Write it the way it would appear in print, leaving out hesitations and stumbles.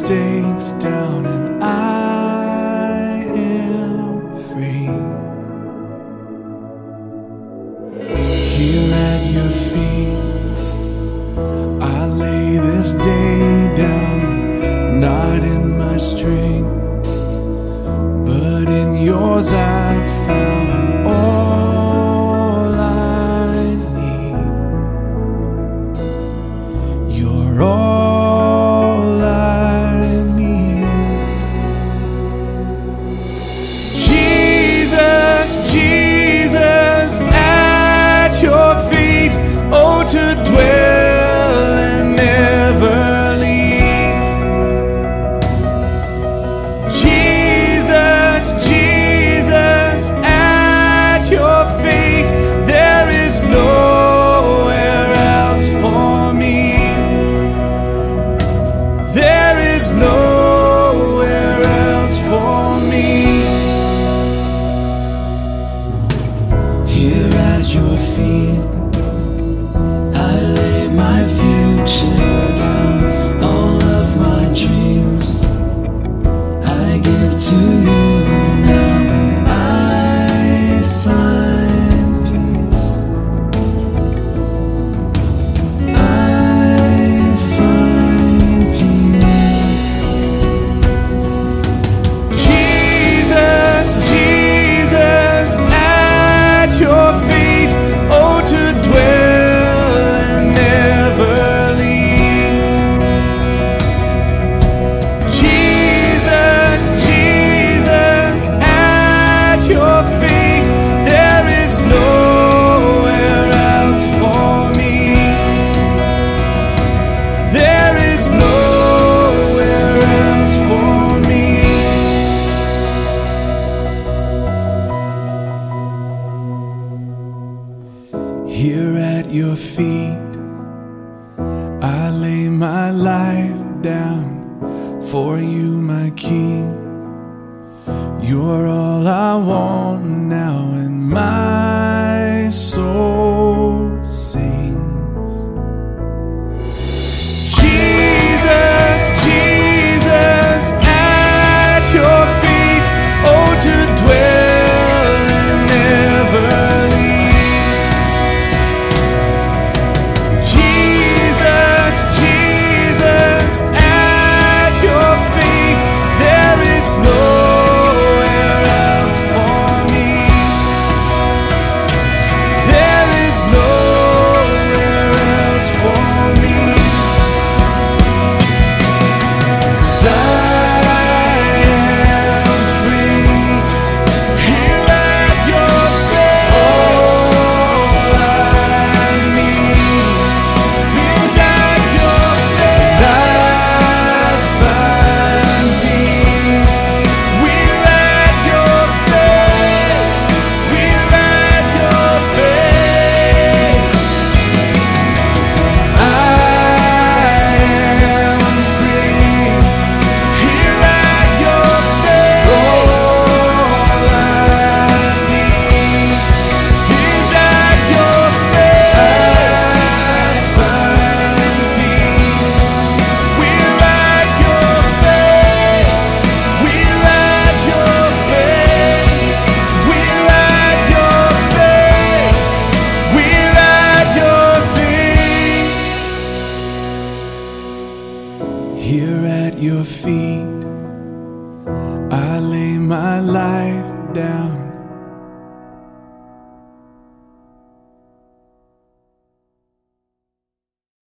stakes down and I am free. Here at your feet I lay this day down, not in my strength, but in yours I found all I need. You're all I need. Jesus, Jesus, at your feet, oh, to dwell and never leave. Jesus, Jesus, at your feet, there is nowhere else for me. There is nowhere else for me. Here at your feet I lay my future down, all of my dreams I give to you now, and I find peace. I find peace. Jesus, Jesus, at your feet, oh, to dwell and never leave. Jesus, Jesus, at your feet, there is nowhere else for me. There is nowhere else for me. Here at your feet I lay my life down for you, my King. You're all I want now, and my soul sings. Jesus, Jesus, at your feet, oh, to dwell and never leave. Jesus, Jesus, at your feet, there is nowhere else for me. There is nowhere else for me. 'Cause I am free here at your feet. All I need is at your feet. I find peace. We're at your feet. We're at your feet. I am free here at your feet. All I need is at your feet. I find peace. We're at your feet. We're at your feet. We're at your feet. We're at your feet. Here at your feet I lay my life down,